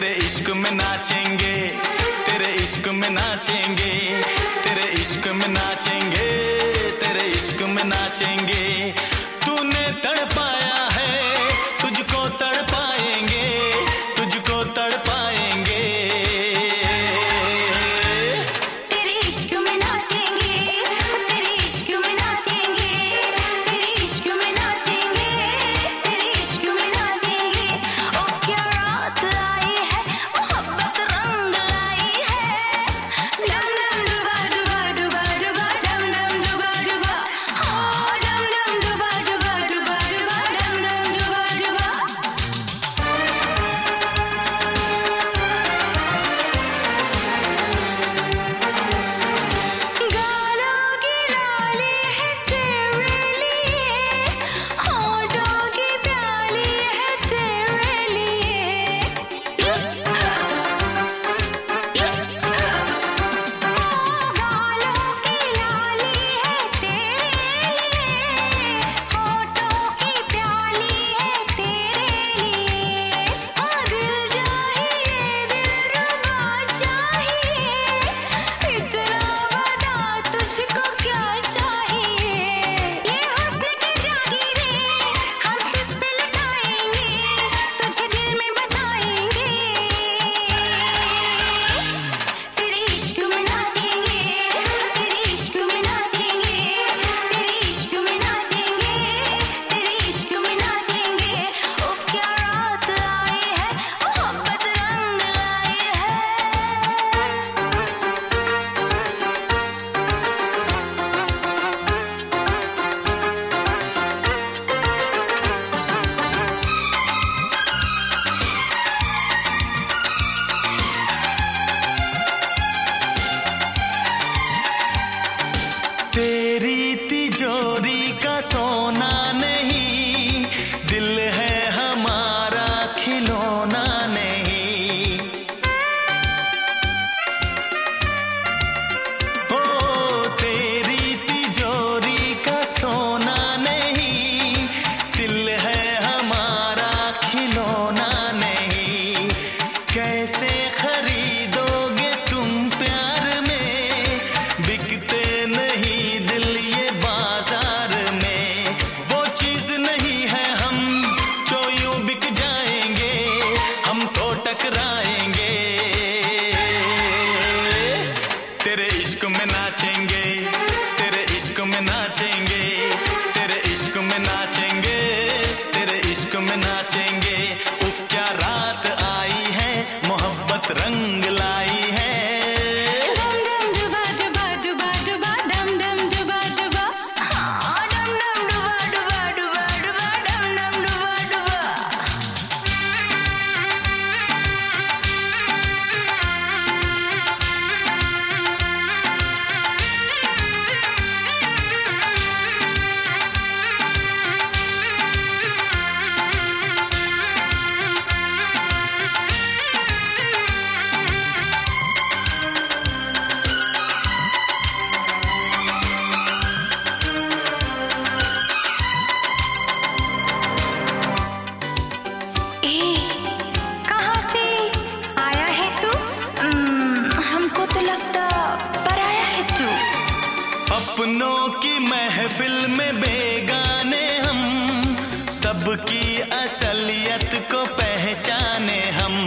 तेरे इश्क में नाचेंगे, तेरे इश्क में नाचेंगे, तेरे इश्क में नाचेंगे, तेरे इश्क में नाचेंगे। तूने तड़पाया है, तुझको तड़पाएंगे, तुझको तड़पाएंगे। तेरे इश्क में नाचेंगे, तेरे इश्क में नाचेंगे, तेरे इश्क में नाचेंगे, तेरे इश्क में नाचेंगे। ओ क्या रात आई है, मोहब्बत रंग लाई है। डम डम डुबा डुबा डुबा डुबा, डम डम डुबा डुबा, हो डम डम डुबा डुबा डुबा डुबा, डम डम डुबा डुबा। गालों की लाली है तेरे लिए, होठों की प्याली है तेरे लिए। गालों की लाली है तेरे लिए, होठों की प्याली है तेरे लिए। दिल चाहिए, दिलरुबा चाहिए, इतना बता तुझको क्या चाहिए। ये हुस्न की जागीरें हम तुझ पे लुटाएंगे, तुझे दिल में बसाएंगे। तेरे इश्क में नाचेंगे, तेरे इश्क में नाचेंगे, तेरे इश्क में नाचेंगे, तेरे इश्क में नाचेंगे। उफ क्या रात आई है, मोहब्बत रंग लाई है। तेरी तिजोरी का सोना नहीं, दिल है हमारा खिलौना नहीं। ओ तेरी तिजोरी का सोना नहीं, दिल है हमारा खिलौना नहीं। कैसे खरीदोगे तुम प्यार में, बिकते नहीं दिल ये बाजार में। वो चीज नहीं है हम जो यूं बिक जाएंगे, हम तो टकराएंगे। तेरे इश्क में नाचेंगे, तेरे इश्क में नाचेंगे, तेरे इश्क में नाचेंगे, तेरे इश्क में नाचेंगे। उफ क्या रात आई है, मोहब्बत रंग लाई है। डम डम डुबा डुबा डुबा डुबा, डम डम डुबा डुबा, हाँ डम डम डुबा डुबा डुबा डुबा, डम डम डुबा डुबा। ए, कहाँ से आया है तू? हमको तो लगता पराया है तू। अपनों की महफिल में बेगाने हम, सबकी असलियत को पहचाने हम।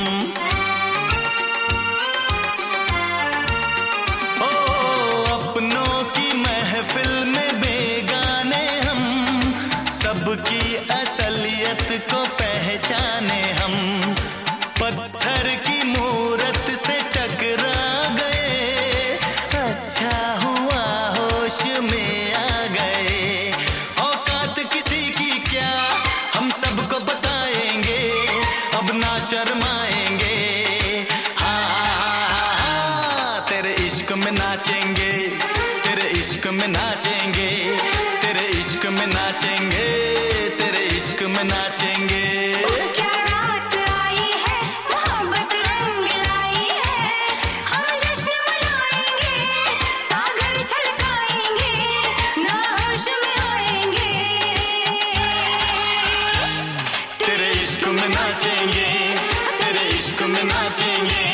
ओ अपनों की महफिल में बेगाने हम, सबकी असलियत को पहचाने हम। पत्थर की मूरत से टकरा गए, अच्छा हुआ होश में आ गए। औकात किसी की क्या, हम सबको बताएंगे, अब ना शर्माएंगे। हाँ तेरे इश्क में नाचेंगे, तेरे इश्क में नाचेंगे, तेरे इश्क में नाचेंगे, तेरे इश्क में नाचेंगे। क्या रात आई है, मोहब्बत रंग लाई है। हम जश्न मनाएंगे, सागर छलकाएंगे, ना होश में आएंगे। तेरे इश्क में नाचेंगे, तेरे इश्क में नाचेंगे